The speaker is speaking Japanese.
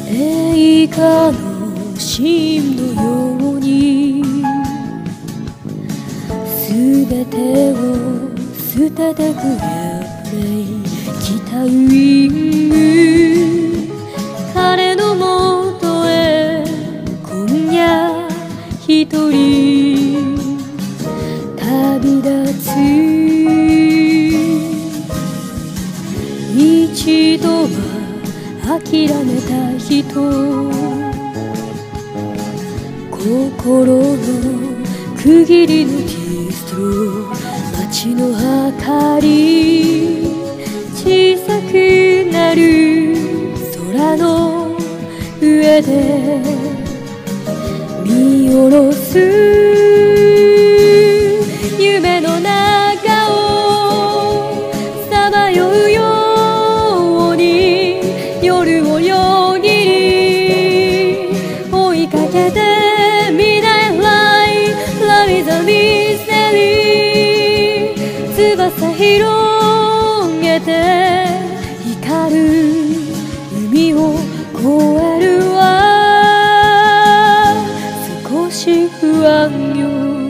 映画のシーンのように全てを捨ててくれ来たウイング彼のもとへ今夜一人旅立つ一度は諦めた人心の区切りのディストロ街の明かり小さくなる空の上で見下ろす夢の中をさまようように夜をよぎり追いかけて見ない Love is a mystery 翼広げて光る海を越えるわ少し不安よ